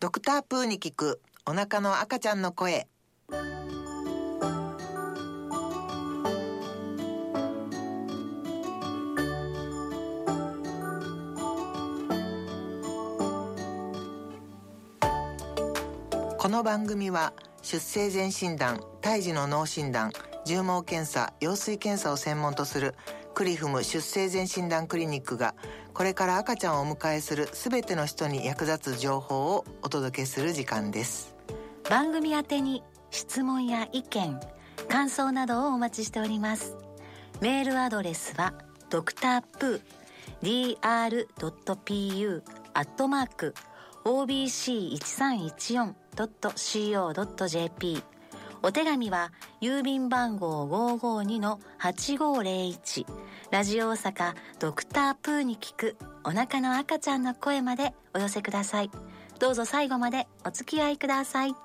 ドクタープーに聞くお腹の赤ちゃんの声。この番組は出生前診断、胎児の脳診断、絨毛検査、羊水検査を専門とするクリフム出生前診断クリニックがこれから赤ちゃんをお迎えするすべての人に役立つ情報をお届けする時間です。 番組宛てに質問や意見、感想などをお待ちしております。メールアドレスはdrpu@obc1314.co.jp。 お手紙は郵便番号 552-8501 ラジオ大阪ドクタープーに聞くお腹の赤ちゃんの声までお寄せください。どうぞ最後までお付き合いください。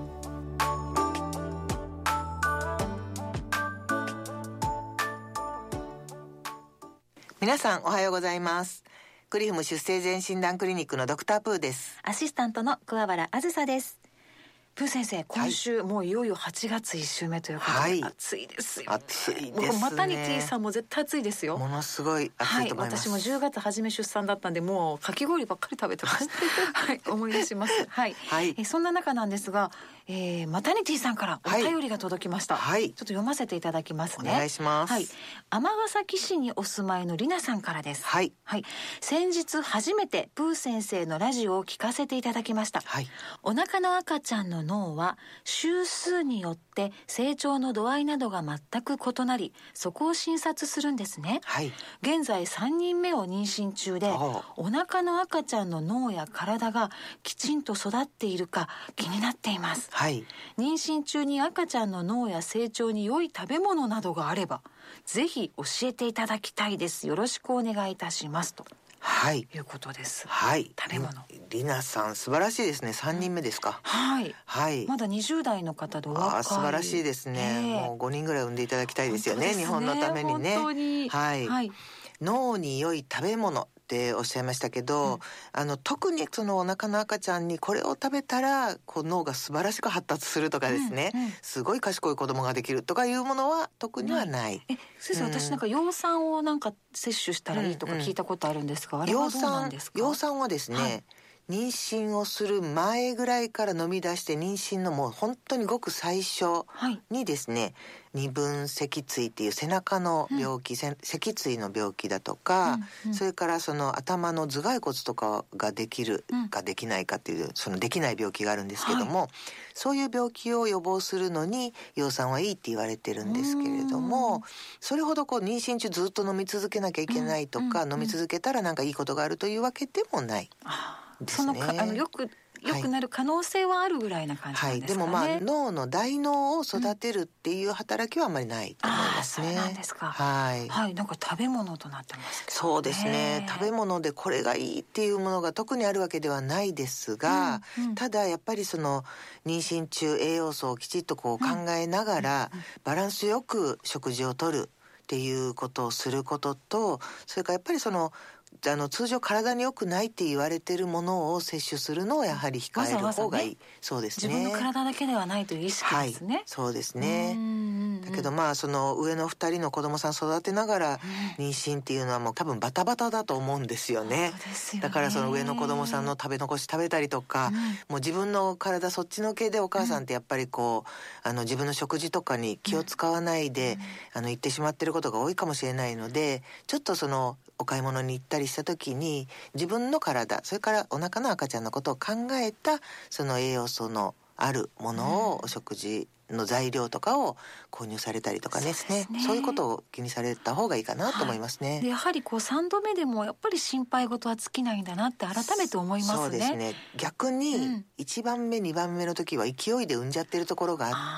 皆さんおはようございます。クリフム出生前診断クリニックのドクタープーです。 アシスタントの桑原あずさです。プー先生、今週、もういよいよ8月1週目ということで、暑いですよね。 暑いですね。 もうマタニティさんも絶対暑いですよ。 ものすごい暑いと思います。 私も10月初め出産だったんで、もうかき氷ばっかり食べてました思い出します。そんな中なんですが、マタニティさんからお便りが届きました。ちょっと読ませていただきますね。 お願いします。 尼崎市にお住まいのりなさんからです。先日初めてプー先生のラジオを聞かせていただきました。お腹の赤ちゃんの脳は週数によって成長の度合いなどが全く異なり、そこを診察するんですね。現在3人目を妊娠中で、お腹の赤ちゃんの脳や体がきちんと育っているか気になっています。妊娠中に赤ちゃんの脳や成長に良い食べ物などがあればぜひ教えていただきたいです。よろしくお願いいたしますということです。食べ物。 りなさん素晴らしいですね。3人目ですか。 まだ20代の方でお若い。 素晴らしいですね。もう5人ぐらい産んでいただきたいですよね。日本のためにね。 本当に。 脳に良い食べ物っておっしゃいましたけど、特にそのお腹の赤ちゃんにこれを食べたらこう脳が素晴らしく発達するとかですね、すごい賢い子供ができるとかいうものは特にはない。 先生、私なんか葉酸をなんか摂取したらいいとか聞いたことあるんですが、あれはどうなんですか？ 葉酸はですね、妊娠をする前ぐらいから飲み出して、妊娠のもう本当にごく最初にですね、二分脊椎っていう背中の病気、脊椎の病気だとか、それからその頭の頭蓋骨とかができるかできないかっていう、そのできない病気があるんですけども、そういう病気を予防するのに葉酸はいいって言われてるんですけれども、それほどこう妊娠中ずっと飲み続けなきゃいけないとか、飲み続けたらなんかいいことがあるというわけでもないですね。 よくなる可能性はあるぐらいな感じなんですかね。 でも脳の大脳を育てるっていう働きはあんまりないと思いますね。 そうなんですか。なんか食べ物となってますけどね。 そうですね。食べ物でこれがいいっていうものが特にあるわけではないですが、ただやっぱりその妊娠中栄養素をきちっとこう考えながら、バランスよく食事をとるっていうことをすることと、それからやっぱりその通常体に良くないって言われているものを摂取するのをやはり控える方がいい。そうですね。 自分の体だけではないという意識ですね。 そうですね。だけどその上の2人の子供さん育てながら妊娠っていうのはもう多分バタバタだと思うんですよね。だからその上の子供さんの食べ残し食べたりとか、もう自分の体そっちのけでお母さんってやっぱりこう自分の食事とかに気を使わないで行ってしまってることが多いかもしれないので、ちょっとそのお買い物に行ったりした時に自分の体、それからお腹の赤ちゃんのことを考えたその栄養素のあるものを、お食事の材料とかを購入されたりとかですね、そういうことを気にされた方がいいかなと思いますね。 でやはりこう3度目でもやっぱり心配事は尽きないんだなって改めて思いますね。 そうですね。逆に1番目2番目の時は勢いで産んじゃってるところがあって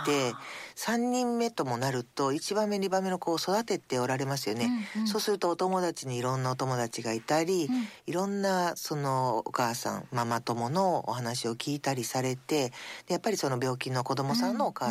、3人目ともなると1番目2番目の子を育てておられますよね。そうするとお友達にいろんなお友達がいたり、いろんなそのお母さんママ友のお話を聞いたりされて、でやっぱりその病気の子供さんのお母さん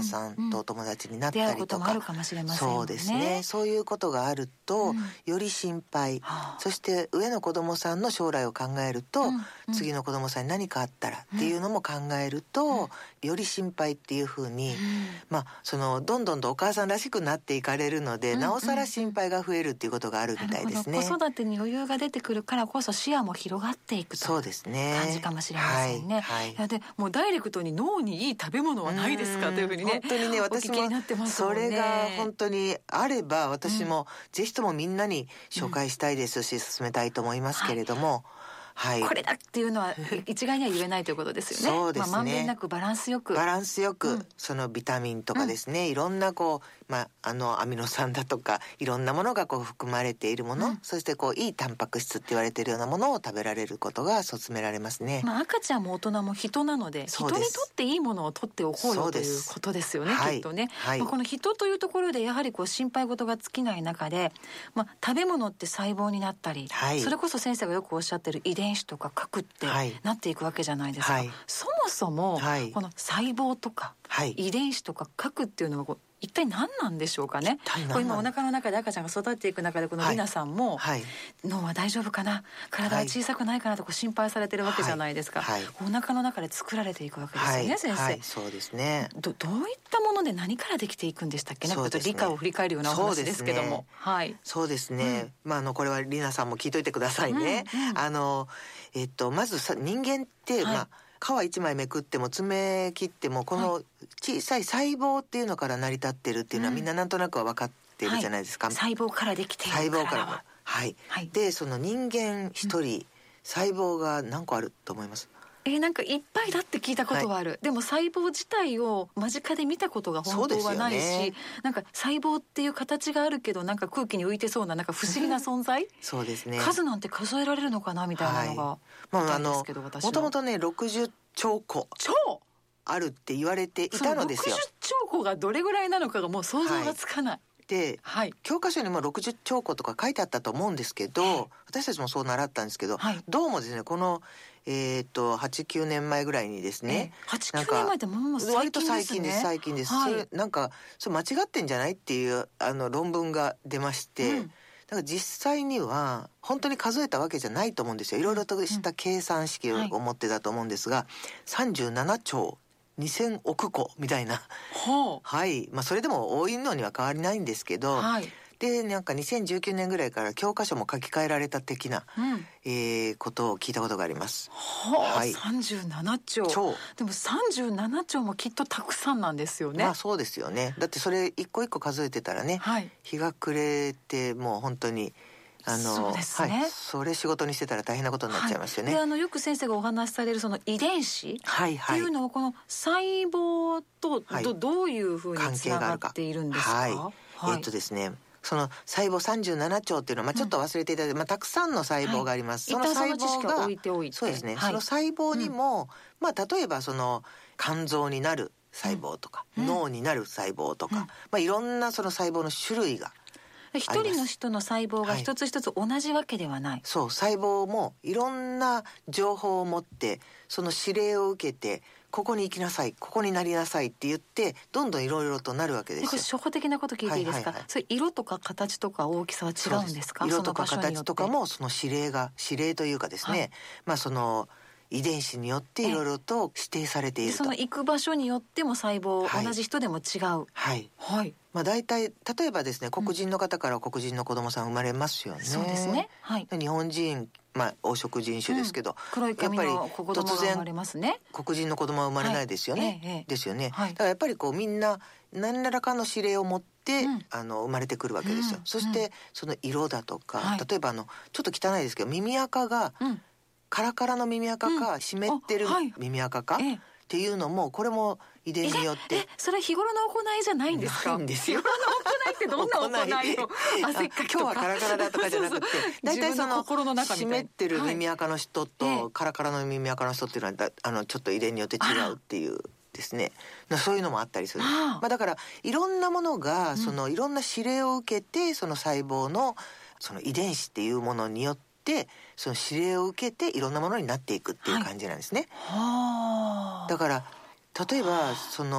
さんとお友達になったりとか、 出会うこともあるかもしれませんよね。 そうですね。そういうことがあると、より心配、そして上の子供さんの将来を考えると、次の子供さんに何かあったらっていうのも考えると、より心配っていうふうに、そのどんどんとお母さんらしくなっていかれるので、なおさら心配が増えるっていうことがあるみたいですね。 子育てに余裕が出てくるからこそ視野も広がっていくという感じかもしれませんね。いやでもうダイレクトに脳にいい食べ物はないですかというふうにね、 本当にね、私もそれが本当にあれば、私もぜひともみんなに紹介したいですし、進めたいと思いますけれども、 これだっていうのは一概には言えないということですよね。 そうですね。 まんべんなくバランスよくそのビタミンとかですね、いろんなアミノ酸だとかいろんなものが含まれているもの、そしていいタンパク質って言われているようなものを食べられることが勧められますね。 赤ちゃんも大人も人なので、人にとっていいものを取っておこうよということですよね、きっとね。この人というところでやはり心配事が尽きない中で、食べ物って細胞になったり、それこそ先生がよくおっしゃってる遺伝子とか核ってなっていくわけじゃないですか。そもそもこの細胞とか遺伝子とか核っていうのは一体何なんでしょうかね。今お腹の中で赤ちゃんが育っていく中で、このりなさんも、脳は大丈夫かな、体は小さくないかなと心配されてるわけじゃないですか。お腹の中で作られていくわけですよね、先生。 そうですね。 どういったもので何からできていくんでしたっけね。理科を振り返るようなお話ですけども。 そうですね。これはりなさんも聞いといてくださいね。まず人間って、皮一枚めくっても爪切ってもこの小さい細胞っていうのから成り立ってるっていうのはみんななんとなくは分かってるじゃないですか。 細胞からできているから。 でその人間一人、細胞が何個あると思います？ なんかいっぱいだって聞いたことはある。でも細胞自体を間近で見たことが本当はないし、なんか細胞っていう形があるけどなんか空気に浮いてそうな、なんか不思議な存在そうですね。 数なんて数えられるのかなみたいなのがもともとね60兆個あるって言われていたのですよ。 60兆個がどれぐらいなのかがもう想像がつかない。 で、教科書にも60兆個とか書いてあったと思うんですけど、私たちもそう習ったんですけど、どうもですね、この8、9年前ぐらいにですね、 8、9年前ってもう最近ですね。 最近です。それ間違ってんじゃないっていう論文が出まして、だから実際には本当に数えたわけじゃないと思うんですよ。いろいろとした計算式を持ってたと思うんですが、37兆2000億個みたいな、それでも多いのには変わりないんですけど、でなんか2019年ぐらいから教科書も書き換えられた的な、ことを聞いたことがあります。 37兆。でも37兆もきっとたくさんなんですよね。 そうですよね。だってそれ一個一個数えてたらね、日が暮れてもう本当にそうですね。 それ仕事にしてたら大変なことになっちゃいますよね。 でよく先生がお話しされるその遺伝子っていうのはこの細胞とどういうふうにつながっているんですか？ ですね、その細胞37兆っていうのは、ちょっと忘れていただいて、たくさんの細胞があります。 その細胞が置いておいて、 そうですね、その細胞にも、例えばその肝臓になる細胞とか、脳になる細胞とか、いろんなその細胞の種類が一人の人の細胞が一つ一つ同じわけではない。 そう、細胞もいろんな情報を持ってその指令を受けて、ここに行きなさい、ここになりなさいって言ってどんどんいろいろとなるわけですよ。 これ初歩的なこと聞いていいですか？それ色とか形とか大きさは違うんですか？ 色とか形とかもその指令というかですね、その遺伝子によっていろいろと指定されていると。 その行く場所によっても細胞、同じ人でも違う。 大体例えばですね、黒人の方から黒人の子供さん生まれますよね。 そうですね。 日本人、黄色人種ですけど、 黒い髪の子供が生まれますね。 黒人の子供は生まれないですよね。ですよね。だからやっぱりみんな何らかの指令を持って生まれてくるわけですよ。そしてその色だとか、例えばちょっと汚いですけど耳垢がカラカラの耳垢か湿ってる耳垢かっていうのも、これも遺伝によって。 それ日頃の行いじゃないんですか？ ないんですよ。 日頃の行いってどんな行いを汗っかきとか今日はカラカラだとかじゃなくて、大体その湿ってる耳垢の人とカラカラの耳垢の人っていうのはちょっと遺伝によって違うっていうですね、そういうのもあったりする。だからいろんなものがそのいろんな指令を受けて、その細胞のその遺伝子っていうものによってその指令を受けていろんなものになっていくっていう感じなんですね。だから例えばその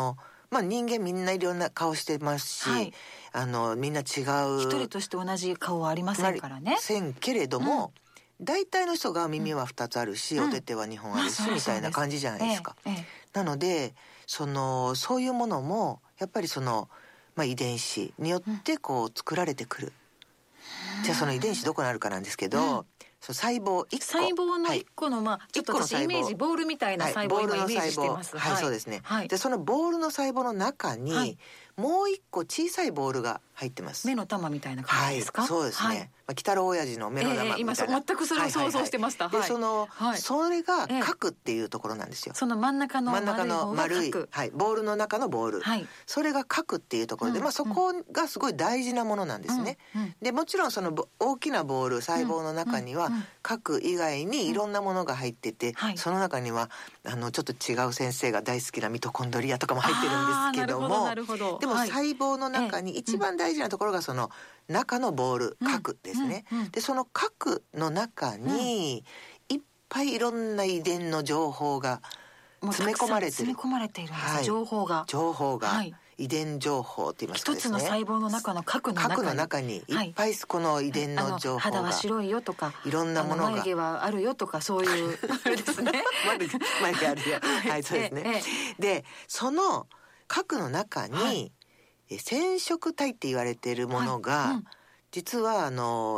人間みんないろんな顔してますし、はい、みんな違う、 一人として同じ顔はありませんからね。 せんけれども、大体の人が耳は2つあるし、お手手は2本あるし、みたいな感じじゃないですか。なのでそういうものもやっぱり遺伝子によってこう作られてくる。じゃあその遺伝子どこにあるかなんですけど、細胞1個、 細胞の1個の、ちょっと私イメージボールみたいな細胞を今イメージしてます。 はい、そうですね。でそのボールの細胞の中に、もう1個小さいボールが入ってます。 目の玉みたいな感じですか？ そうですね。鬼太郎親父の目の玉みたいな。 今全くそれを想像してました。 でそれが核っていうところなんですよ。 その真ん中の丸いボールの中のボール、それが核っていうところで、そこがすごい大事なものなんですね。でもちろんその大きなボール細胞の中には核以外にいろんなものが入ってて、その中にはちょっと違う先生が大好きなミトコンドリアとかも入ってるんですけども、でも細胞の中に一番大事なところがその中のボール、核ですね。でその核の中にいっぱいいろんな遺伝の情報が詰め込まれてる。 詰め込まれているんです。情報が、 遺伝情報って言いますかですね。 一つの細胞の中の核の中にいっぱいこの遺伝の情報が、 肌は白いよとか、 いろんなものが、 眉毛はあるよとか、そういうあれですね。 眉毛あるよ。はい、そうですね。でその核の中に、染色体って言われているものが、実は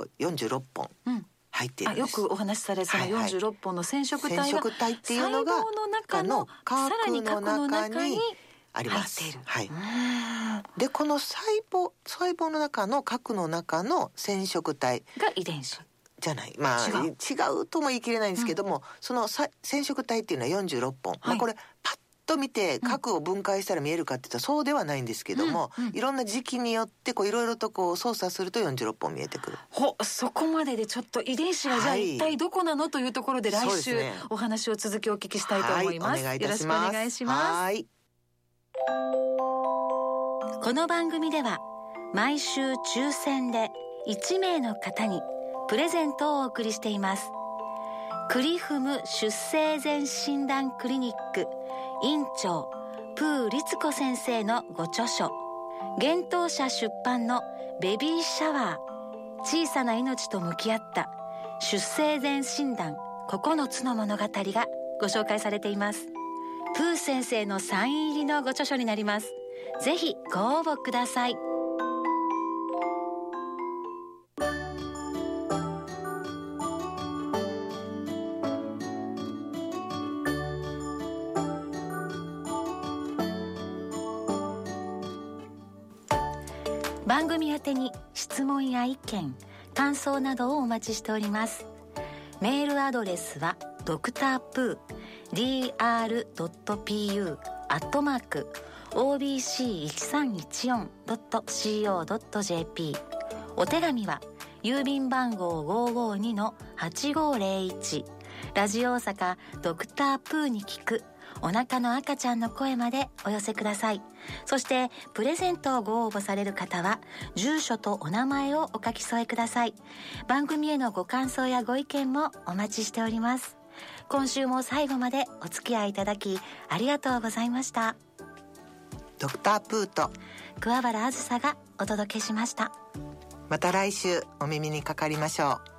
46本入っているんです。 よくお話しされた46本の染色体が染色体っていうのが細胞の中のさらに核の中にあります。でこの細胞の中の核の中の染色体が遺伝子じゃない、違うとも言い切れないんですけども、その染色体っていうのは46本、これパッと見て核を分解したら見えるかって言ったらそうではないんですけども、いろんな時期によっていろいろと操作すると46本見えてくる。 そこまででちょっと遺伝子がじゃあ一体どこなのというところで、来週お話を続きお聞きしたいと思います。 お願いいたします。 よろしくお願いします。この番組では毎週抽選で1名の方にプレゼントをお送りしています。クリフム出生前診断クリニック院長プー律子先生のご著書、幻冬舎出版のベビーシャワー、小さな命と向き合った出生前診断9つの物語がご紹介されています。プー先生のサイン入りのご著書になります。ぜひご応募ください。番組宛てに質問や意見、感想などをお待ちしております。メールアドレスはdrpoo@obc1314.co.jp。 お手紙は郵便番号 552-8501 ラジオ大阪ドクタープーに聞くお腹の赤ちゃんの声までお寄せください。そしてプレゼントをご応募される方は住所とお名前をお書き添えください。番組へのご感想やご意見もお待ちしております。今週も最後までお付き合いいただきありがとうございました。 ドクタープーと桑原あずさがお届けしました。 また来週お耳にかかりましょう。